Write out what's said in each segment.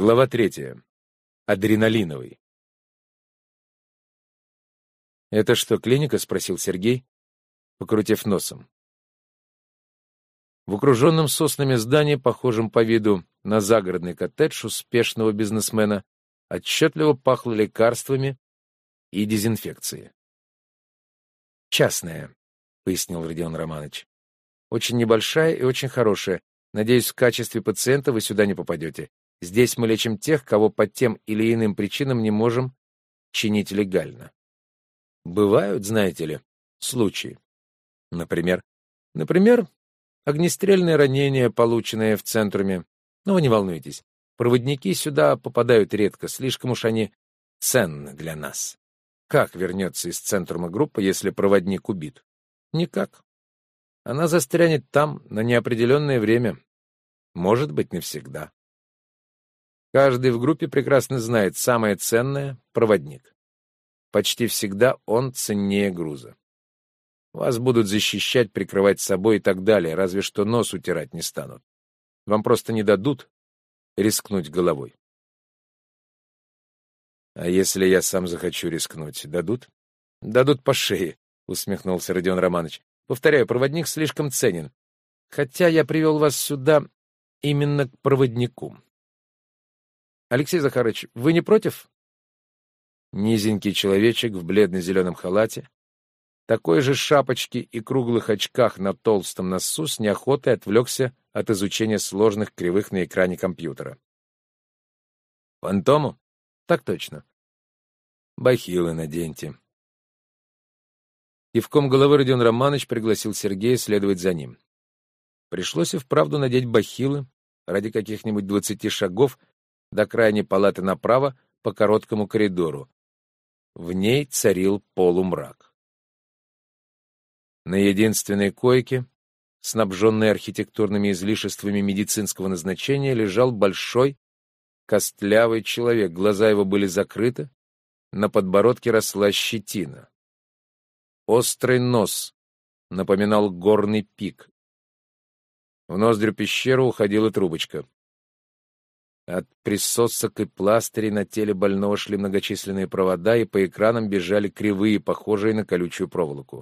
Глава 3. Адреналиновый. «Это что, клиника?» — спросил Сергей, покрутив носом. В окруженном соснами здании, похожем по виду на загородный коттедж успешного бизнесмена, отчетливо пахло лекарствами и дезинфекцией. «Частная», — пояснил Родион Романович. «Очень небольшая и очень хорошая. Надеюсь, в качестве пациента вы сюда не попадете. Здесь мы лечим тех, кого по тем или иным причинам не можем чинить легально. Бывают, знаете ли, случаи. Например, огнестрельное ранение, полученное в центруме. Но вы не волнуйтесь, проводники сюда попадают редко, слишком уж они ценны для нас. Как вернется из центрума группа, если проводник убит? Никак. Она застрянет там на неопределенное время. Может быть, навсегда. Каждый в группе прекрасно знает, самое ценное — проводник. Почти всегда он ценнее груза. Вас будут защищать, прикрывать собой и так далее, разве что нос утирать не станут. Вам просто не дадут рискнуть головой. А если я сам захочу рискнуть, дадут? Дадут по шее, усмехнулся Родион Романович. Повторяю, проводник слишком ценен. Хотя я привел вас сюда именно к проводнику. Алексей Захарович, вы не против? Низенький человечек в бледно-зеленом халате, такой же шапочке и круглых очках на толстом носу, с неохотой отвлекся от изучения сложных кривых на экране компьютера. Фантому? Так точно. Бахилы наденьте. Кивком головы Родион Романович пригласил Сергея следовать за ним. Пришлось и вправду надеть бахилы ради каких-нибудь 20 шагов до крайней палаты направо по короткому коридору. В ней царил полумрак. На единственной койке, снабженной архитектурными излишествами медицинского назначения, лежал большой, костлявый человек. Глаза его были закрыты, на подбородке росла щетина. Острый нос напоминал горный пик. В ноздрю пещеры уходила трубочка. От присосок и пластырей на теле больного шли многочисленные провода, и по экранам бежали кривые, похожие на колючую проволоку.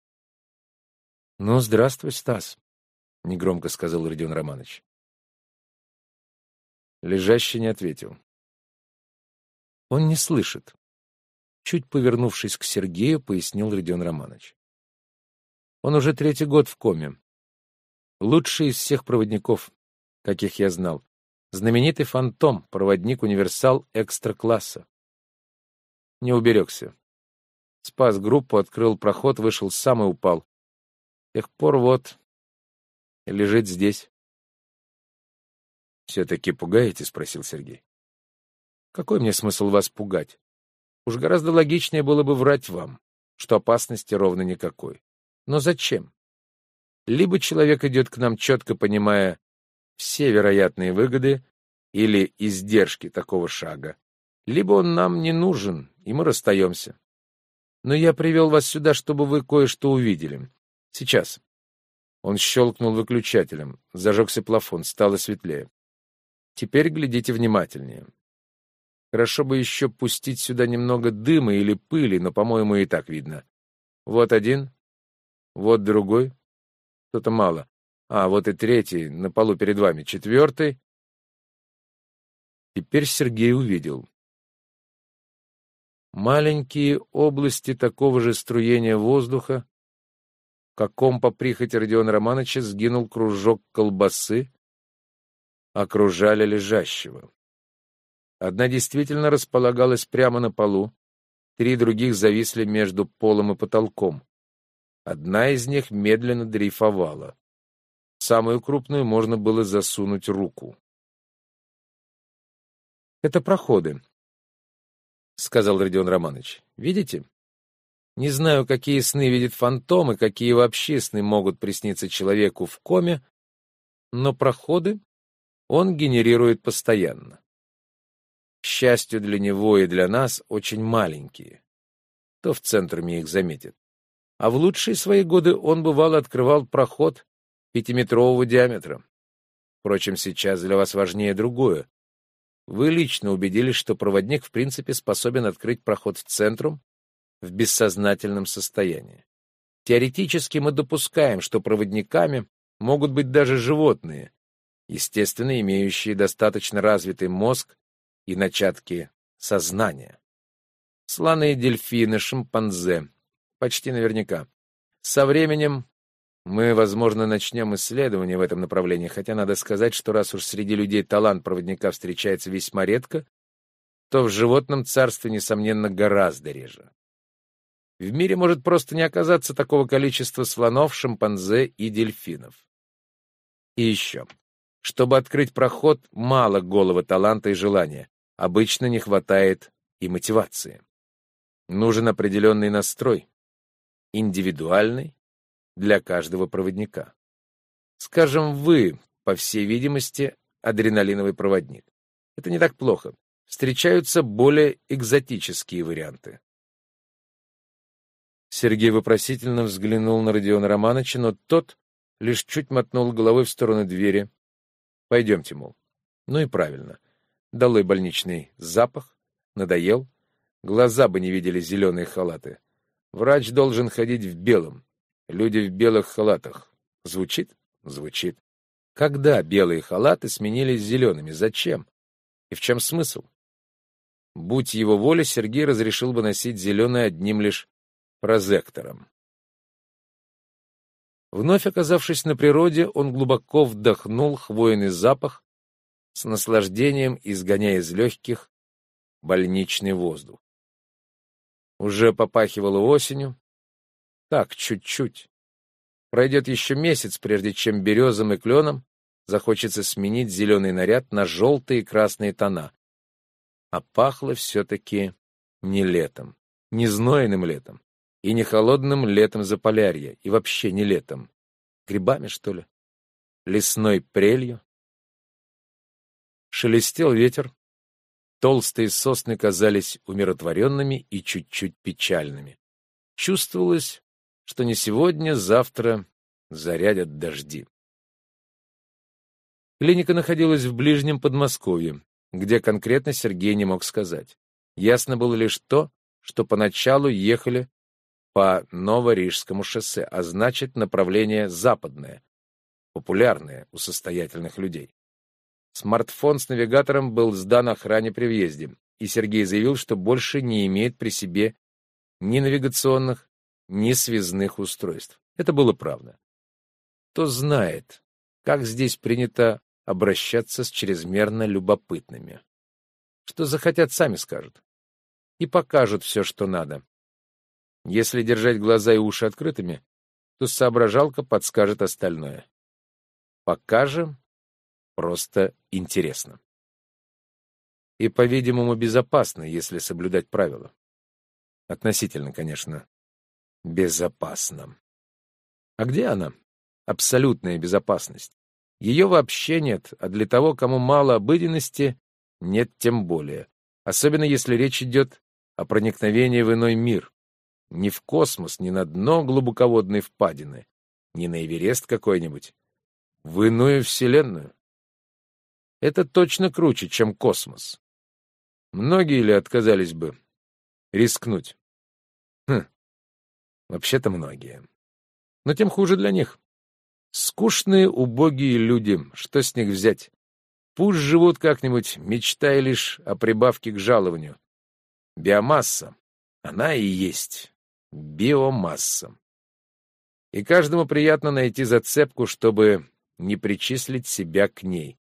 — Ну, здравствуй, Стас, — негромко сказал Родион Романович. Лежащий не ответил. Он не слышит. Чуть повернувшись к Сергею, пояснил Родион Романович. Он уже 3-й год в коме. Лучший из всех проводников, каких я знал. Знаменитый фантом, проводник-универсал экстра-класса. Не уберегся. Спас группу, открыл проход, вышел сам и упал. С тех пор вот лежит здесь. — Все-таки пугаете? — спросил Сергей. — Какой мне смысл вас пугать? Уж гораздо логичнее было бы врать вам, что опасности ровно никакой. Но зачем? Либо человек идет к нам, четко понимая все вероятные выгоды или издержки такого шага, либо он нам не нужен, и мы расстаемся. Но я привел вас сюда, чтобы вы кое-что увидели. Сейчас. Он щелкнул выключателем, зажегся плафон, стало светлее. Теперь глядите внимательнее. Хорошо бы еще пустить сюда немного дыма или пыли, но, по-моему, и так видно. Вот один, вот другой. Что-то мало. А, вот и третий, на полу перед вами. 4-й. Теперь Сергей увидел. Маленькие области такого же струения воздуха, в каком по прихоти Родиона Романовича сгинул кружок колбасы, окружали лежащего. Одна действительно располагалась прямо на полу, 3 других зависли между полом и потолком. Одна из них медленно дрейфовала. В самую крупную можно было засунуть руку. «Это проходы», — сказал Родион Романович. «Видите? Не знаю, какие сны видит фантом и какие вообще сны могут присниться человеку в коме, но проходы он генерирует постоянно. К счастью для него и для нас, очень маленькие. Кто в центруме их заметит? А в лучшие свои годы он, бывало, открывал проход 5-метрового диаметра. Впрочем, сейчас для вас важнее другое. вы лично убедились, что проводник в принципе способен открыть проход в центрум в бессознательном состоянии. Теоретически мы допускаем, что проводниками могут быть даже животные, естественно, имеющие достаточно развитый мозг и начатки сознания. Слоны, дельфины, шимпанзе. Почти наверняка. Со временем мы, возможно, начнем исследование в этом направлении, хотя надо сказать, что раз уж среди людей талант проводника встречается весьма редко, то в животном царстве, несомненно, гораздо реже. В мире может просто не оказаться такого количества слонов, шимпанзе и дельфинов. И еще. Чтобы открыть проход, мало голого таланта и желания. Обычно не хватает и мотивации. Нужен определенный настрой, индивидуальный для каждого проводника. Скажем, вы, по всей видимости, адреналиновый проводник. Это не так плохо. Встречаются более экзотические варианты. Сергей вопросительно взглянул на Родиона Романовича, но тот лишь чуть мотнул головой в сторону двери. «Пойдемте, мол». Ну и правильно. Долой больничный запах. Надоел. Глаза бы не видели зеленые халаты. Врач должен ходить в белом. Люди в белых халатах. Звучит? Звучит. Когда белые халаты сменились зелеными? Зачем? И в чем смысл? Будь его воля, Сергей разрешил бы носить зеленый одним лишь прозектором. Вновь оказавшись на природе, он глубоко вдохнул хвойный запах, с наслаждением изгоняя из легких больничный воздух. Уже попахивало осенью. Так, чуть-чуть. Пройдет еще месяц, прежде чем березам и кленам захочется сменить зеленый наряд на желтые и красные тона. А пахло все-таки не летом, не знойным летом, и не холодным летом Заполярья, и вообще не летом. Грибами, что ли? Лесной прелью? Шелестел ветер. Толстые сосны казались умиротворенными и чуть-чуть печальными. Чувствовалось, что не сегодня, завтра зарядят дожди. Клиника находилась в ближнем Подмосковье, где конкретно Сергей не мог сказать. Ясно было лишь то, что поначалу ехали по Новорижскому шоссе, а значит, направление западное, популярное у состоятельных людей. Смартфон с навигатором был сдан охране при въезде, и Сергей заявил, что больше не имеет при себе ни навигационных, ни связных устройств. Это было правда. Кто знает, как здесь принято обращаться с чрезмерно любопытными. Что захотят, сами скажут. И покажут все, что надо. Если держать глаза и уши открытыми, то соображалка подскажет остальное. Пока же просто интересно. И, по-видимому, безопасно, если соблюдать правила. Относительно, конечно, безопасно. А где она? Абсолютная безопасность. Ее вообще нет, а для того, кому мало обыденности, нет тем более. Особенно если речь идет о проникновении в иной мир. Не в космос, не на дно глубоководной впадины, не на Эверест какой-нибудь, в иную вселенную. Это точно круче, чем космос. Многие ли отказались бы рискнуть? Вообще-то многие. Но тем хуже для них. Скучные, убогие люди, что с них взять? Пусть живут как-нибудь, мечтая лишь о прибавке к жалованию. Биомасса, она и есть биомасса. И каждому приятно найти зацепку, чтобы не причислить себя к ней.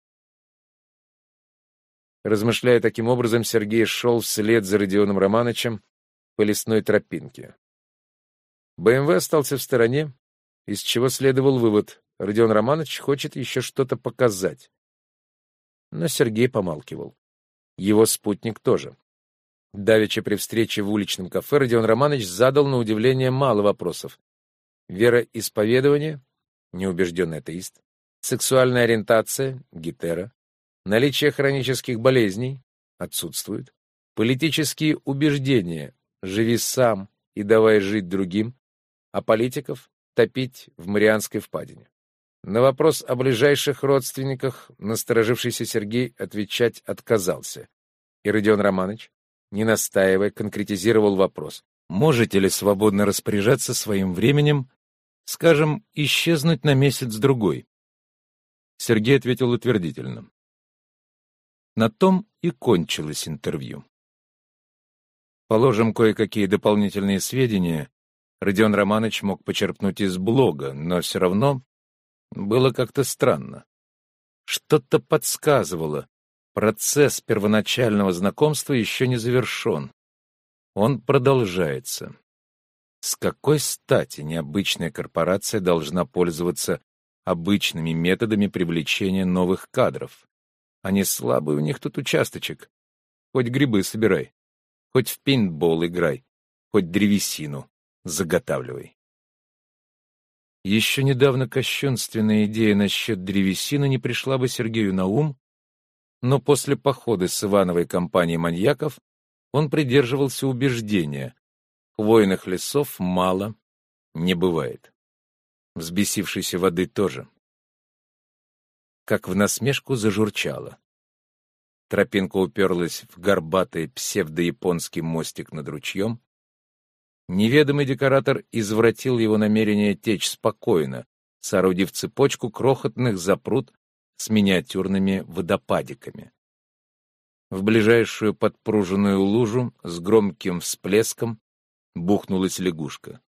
Размышляя таким образом, Сергей шел вслед за Родионом Романовичем по лесной тропинке. БМВ остался в стороне, из чего следовал вывод: Родион Романович хочет еще что-то показать. Но Сергей помалкивал. Его спутник тоже. Давеча при встрече в уличном кафе Родион Романович задал на удивление мало вопросов. Вероисповедование — неубежденный атеист, сексуальная ориентация — гетеро, наличие хронических болезней — отсутствует, политические убеждения — живи сам и давай жить другим, а политиков — топить в Марианской впадине. На вопрос о ближайших родственниках насторожившийся Сергей отвечать отказался. И Родион Романович, не настаивая, конкретизировал вопрос. Можете ли свободно распоряжаться своим временем, скажем, исчезнуть на месяц-другой? Сергей ответил утвердительно. На том и кончилось интервью. Положим, кое-какие дополнительные сведения Родион Романович мог почерпнуть из блога, но все равно было как-то странно. Что-то подсказывало. Процесс первоначального знакомства еще не завершен. Он продолжается. С какой стати необычная корпорация должна пользоваться обычными методами привлечения новых кадров? Они слабый у них тут участочек. Хоть грибы собирай, хоть в пейнтбол играй, хоть древесину заготавливай. Еще недавно кощунственная идея насчет древесины не пришла бы Сергею на ум, но после похода с Ивановой компанией маньяков он придерживался убеждения: хвойных лесов мало не бывает. Взбесившейся воды тоже. Как в насмешку зажурчало. Тропинка уперлась в горбатый псевдояпонский мостик над ручьем. Неведомый декоратор извратил его намерение течь спокойно, соорудив цепочку крохотных запрут с миниатюрными водопадиками. В ближайшую подпруженную лужу с громким всплеском бухнулась лягушка.